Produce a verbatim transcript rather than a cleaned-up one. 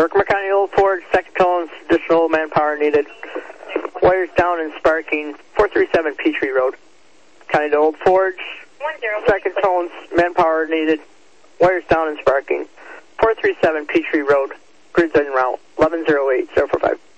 Herkimer County Old Forge, second tones, additional manpower needed. Wires down and sparking, four three seven Peachtree Road. County to Old Forge, second tones, manpower needed. Wires down and sparking, four three seven Peachtree Road. Grids en route, eleven oh eight, zero four five.